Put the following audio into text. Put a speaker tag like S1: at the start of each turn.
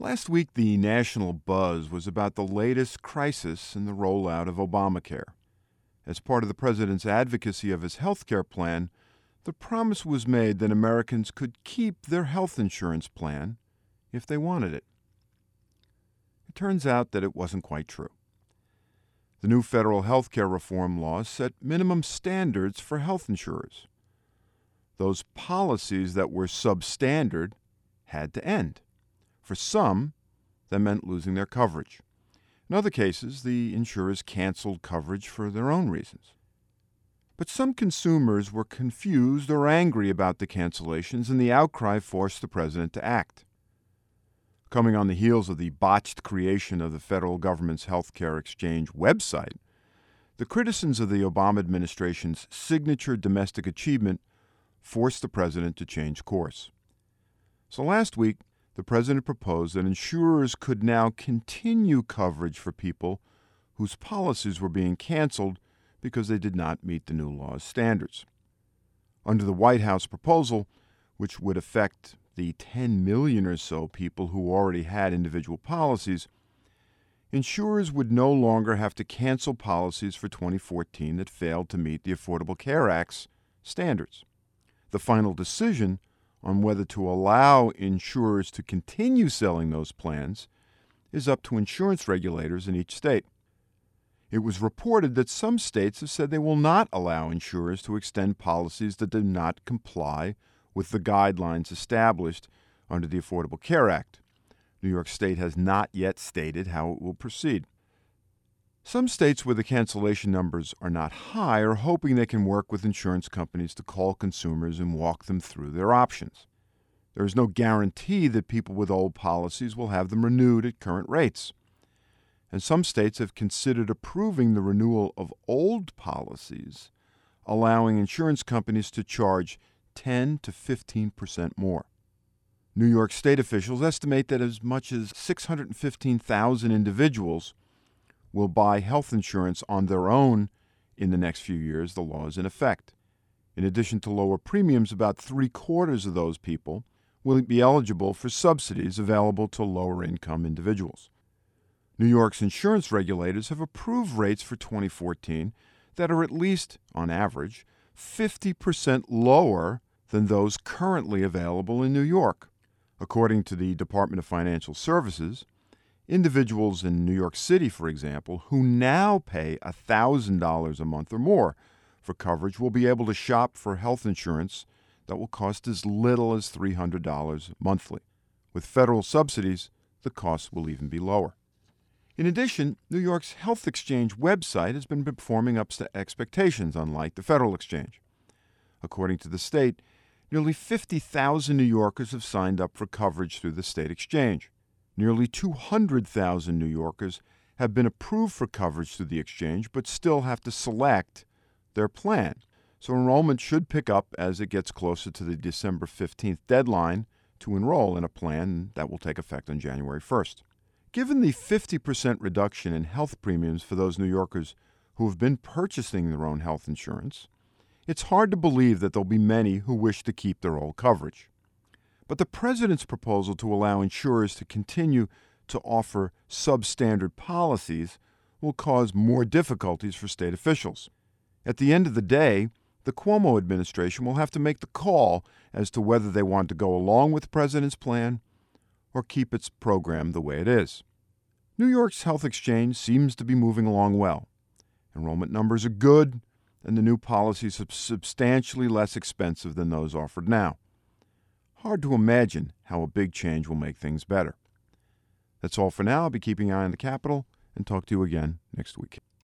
S1: Last week, the national buzz was about the latest crisis in the rollout of Obamacare. As part of the president's advocacy of his health care plan, the promise was made that Americans could keep their health insurance plan if they wanted it. It turns out that it wasn't quite true. The new federal health care reform laws set minimum standards for health insurers. Those policies that were substandard had to end. For some, that meant losing their coverage. In other cases, the insurers canceled coverage for their own reasons. But some consumers were confused or angry about the cancellations, and the outcry forced the president to act. Coming on the heels of the botched creation of the federal government's health care exchange website, the criticisms of the Obama administration's signature domestic achievement forced the president to change course. So last week, the president proposed that insurers could now continue coverage for people whose policies were being canceled because they did not meet the new law's standards. Under the White House proposal, which would affect the 10 million or so people who already had individual policies, insurers would no longer have to cancel policies for 2014 that failed to meet the Affordable Care Act's standards. The final decision on whether to allow insurers to continue selling those plans is up to insurance regulators in each state. It was reported that some states have said they will not allow insurers to extend policies that do not comply with the guidelines established under the Affordable Care Act. New York State has not yet stated how it will proceed. Some states where the cancellation numbers are not high are hoping they can work with insurance companies to call consumers and walk them through their options. There is no guarantee that people with old policies will have them renewed at current rates. And some states have considered approving the renewal of old policies, allowing insurance companies to charge 10 to 15% more. New York State officials estimate that as much as 615,000 individuals will buy health insurance on their own in the next few years the law is in effect. In addition to lower premiums, about 3/4 of those people will be eligible for subsidies available to lower-income individuals. New York's insurance regulators have approved rates for 2014 that are at least, on average, 50% lower than those currently available in New York. According to the Department of Financial Services, individuals in New York City, for example, who now pay $1,000 a month or more for coverage will be able to shop for health insurance that will cost as little as $300 monthly. With federal subsidies, the cost will even be lower. In addition, New York's health exchange website has been performing up to expectations, unlike the federal exchange. According to the state, nearly 50,000 New Yorkers have signed up for coverage through the state exchange. Nearly 200,000 New Yorkers have been approved for coverage through the exchange but still have to select their plan. So enrollment should pick up as it gets closer to the December 15th deadline to enroll in a plan that will take effect on January 1st. Given the 50% reduction in health premiums for those New Yorkers who have been purchasing their own health insurance, it's hard to believe that there'll be many who wish to keep their old coverage. But the president's proposal to allow insurers to continue to offer substandard policies will cause more difficulties for state officials. At the end of the day, the Cuomo administration will have to make the call as to whether they want to go along with the president's plan or keep its program the way it is. New York's health exchange seems to be moving along well. Enrollment numbers are good, and the new policies are substantially less expensive than those offered now. Hard to imagine how a big change will make things better. That's all for now. I'll be keeping an eye on the Capitol and talk to you again next week.